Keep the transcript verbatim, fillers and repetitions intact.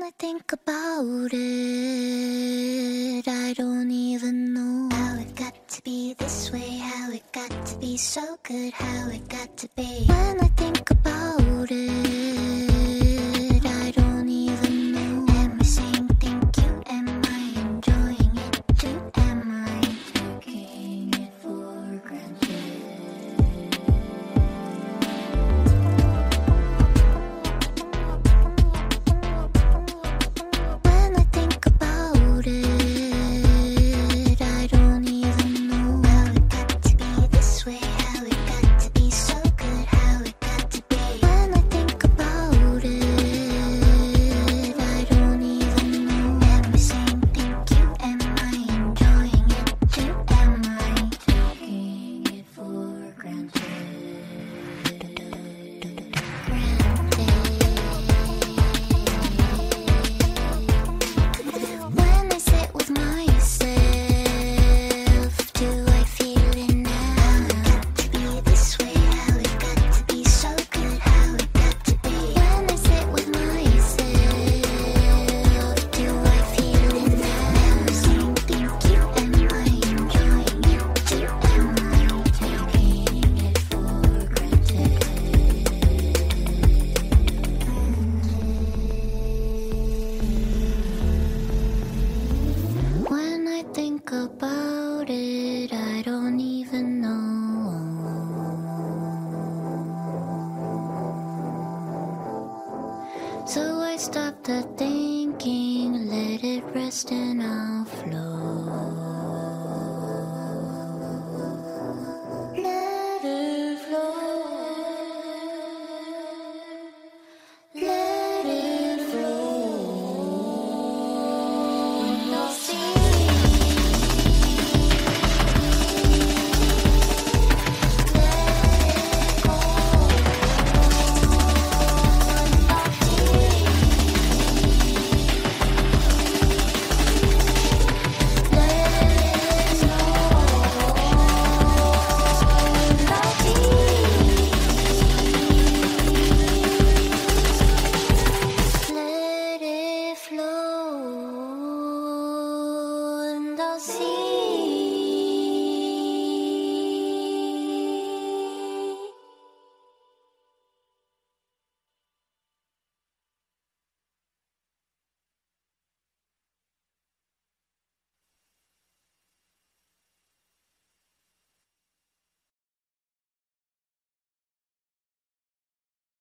I think about it, I don't even know how it got to be this way, how it got to be so good, how it got to be. When I think about it, I don't even know. Am I saying thank you? Am I enjoying it too? Am I taking it for granted? When I think about it, I don't even know how it got to be this way, how it got to be so good, how it got to be. When I think about it, I don't even know. Am I saying thank you? Am I enjoying it too? Am I taking it for granted? When I sit with myself, do I feel it now? How it got to be this way, how it got to be so good, how it got to be. When I sit with myself, do I feel it now? Am I saying thank you? Am I enjoying it too? Am I taking it for granted? When I think about it, I don't even know. So I stopped the thinking, let it rest and I'll float.